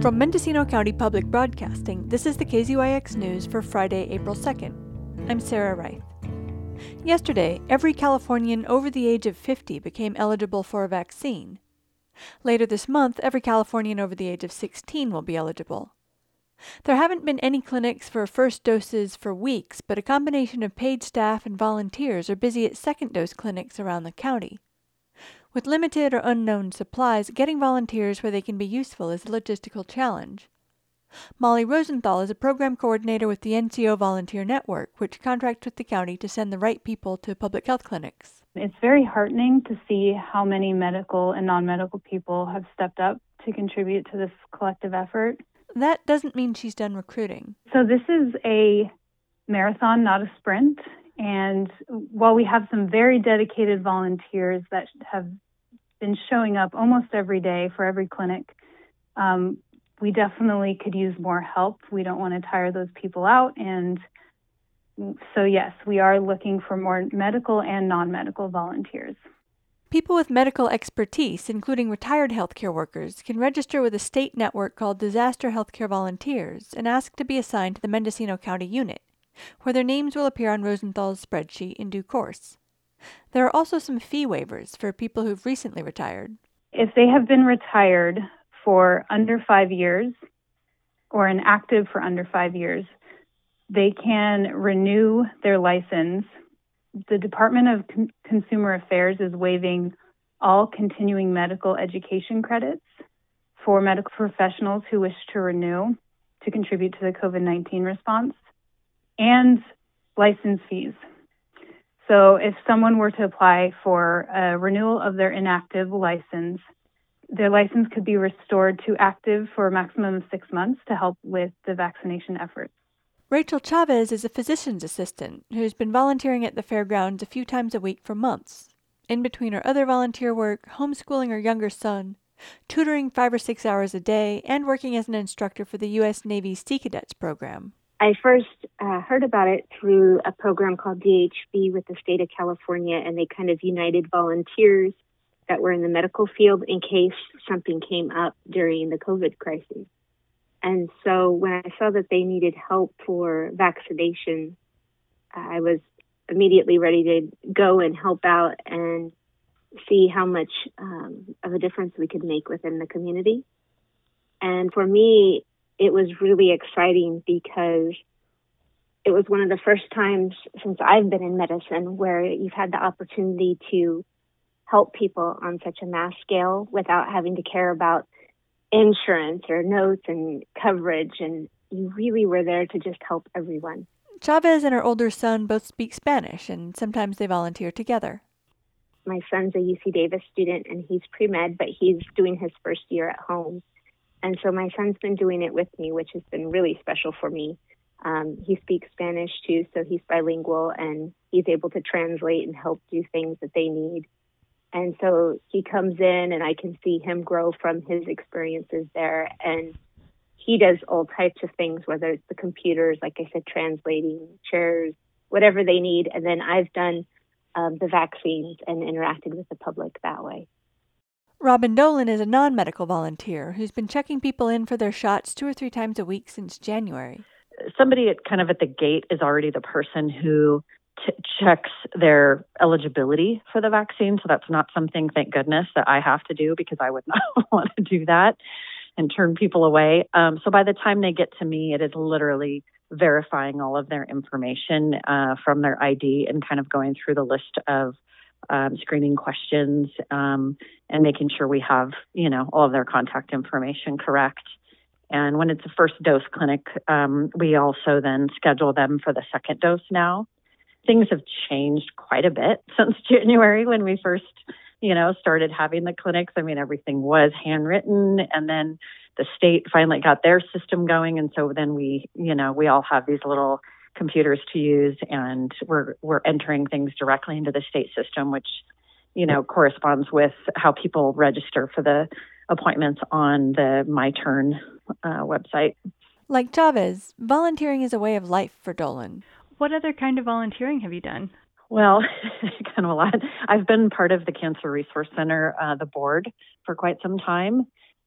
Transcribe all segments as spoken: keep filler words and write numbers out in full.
From Mendocino County Public Broadcasting, this is the K Z Y X News for Friday, April second. I'm Sarah Reith. Yesterday, every Californian over the age of fifty became eligible for a vaccine. Later this month, every Californian over the age of sixteen will be eligible. There haven't been any clinics for first doses for weeks, but a combination of paid staff and volunteers are busy at second dose clinics around the county. With limited or unknown supplies, getting volunteers where they can be useful is a logistical challenge. Molly Rosenthal is a program coordinator with the N C O Volunteer Network, which contracts with the county to send the right people to public health clinics. It's very heartening to see how many medical and non-medical people have stepped up to contribute to this collective effort. That doesn't mean she's done recruiting. So this is a marathon, not a sprint. And while we have some very dedicated volunteers that have been showing up almost every day for every clinic, um, we definitely could use more help. We don't want to tire those people out. And so, yes, we are looking for more medical and non-medical volunteers. People with medical expertise, including retired healthcare workers, can register with a state network called Disaster Healthcare Volunteers and ask to be assigned to the Mendocino County unit, where their names will appear on Rosenthal's spreadsheet in due course. There are also some fee waivers for people who've recently retired. If they have been retired for under five years or inactive for under five years, they can renew their license. The Department of Con- Consumer Affairs is waiving all continuing medical education credits for medical professionals who wish to renew to contribute to the COVID nineteen response, and license fees. So if someone were to apply for a renewal of their inactive license, their license could be restored to active for a maximum of six months to help with the vaccination efforts. Rachel Chavez is a physician's assistant who's been volunteering at the fairgrounds a few times a week for months. In between her other volunteer work, homeschooling her younger son, tutoring five or six hours a day, and working as an instructor for the U S Navy's Sea Cadets program. I first uh, heard about it through a program called D H B with the state of California, and they kind of united volunteers that were in the medical field in case something came up during the COVID crisis. And so when I saw that they needed help for vaccination, I was immediately ready to go and help out and see how much um, of a difference we could make within the community. And for me, it was really exciting because it was one of the first times since I've been in medicine where you've had the opportunity to help people on such a mass scale without having to care about insurance or notes and coverage, and you really were there to just help everyone. Chavez and her older son both speak Spanish, and sometimes they volunteer together. My son's a U C Davis student, and he's pre-med, but he's doing his first year at home. And so my son's been doing it with me, which has been really special for me. Um, he speaks Spanish, too, so he's bilingual, and he's able to translate and help do things that they need. And so he comes in, and I can see him grow from his experiences there. And he does all types of things, whether it's the computers, like I said, translating, chairs, whatever they need. And then I've done um, the vaccines and interacted with the public that way. Robin Dolan is a non-medical volunteer who's been checking people in for their shots two or three times a week since January. Somebody at kind of at the gate is already the person who T- checks their eligibility for the vaccine. So that's not something, thank goodness, that I have to do because I would not want to do that and turn people away. Um, so by the time they get to me, it is literally verifying all of their information uh, from their I D and kind of going through the list of um, screening questions um, and making sure we have, you know, all of their contact information correct. And when it's a first dose clinic, um, we also then schedule them for the second dose now. Things have changed quite a bit since January when we first, you know, started having the clinics. I mean, everything was handwritten, and then the state finally got their system going. And so then we, you know, we all have these little computers to use, and we're we're entering things directly into the state system, which, you know, corresponds with how people register for the appointments on the My Turn uh, website. Like Chavez, volunteering is a way of life for Dolan. What other kind of volunteering have you done? Well, kind of a lot. I've been part of the Cancer Resource Center, uh, the board, for quite some time.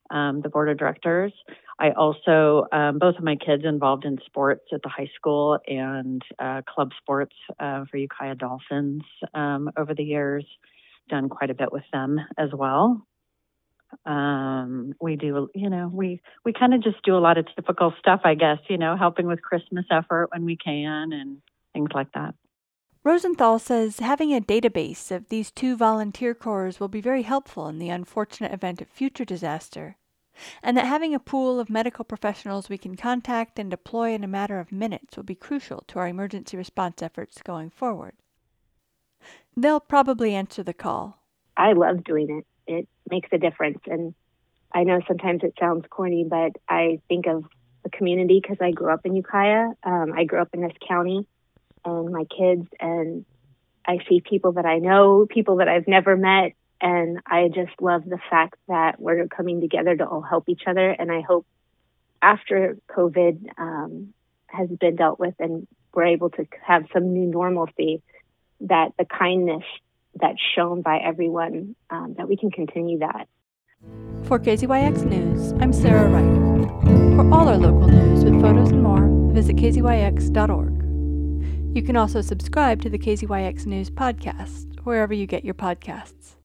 um, the board of directors. I also, um, both of my kids involved in sports at the high school and uh, club sports uh, for Ukiah Dolphins um, over the years. Done quite a bit with them as well. Um, we do, you know, we, we kind of just do a lot of typical stuff, I guess, you know, helping with Christmas effort when we can and things like that. Rosenthal says having a database of these two volunteer corps will be very helpful in the unfortunate event of future disaster, and that having a pool of medical professionals we can contact and deploy in a matter of minutes will be crucial to our emergency response efforts going forward. They'll probably answer the call. I love doing it. It makes a difference. And I know sometimes it sounds corny, but I think of the community because I grew up in Ukiah. Um, I grew up in this county and my kids, and I see people that I know, people that I've never met. And I just love the fact that we're coming together to all help each other. And I hope after COVID um, has been dealt with and we're able to have some new normalcy, that the kindness that's shown by everyone, um, that we can continue that. For K Z Y X News, I'm Sarah Wright. For all our local news with photos and more, visit k z y x dot org. You can also subscribe to the K Z Y X News podcast, wherever you get your podcasts.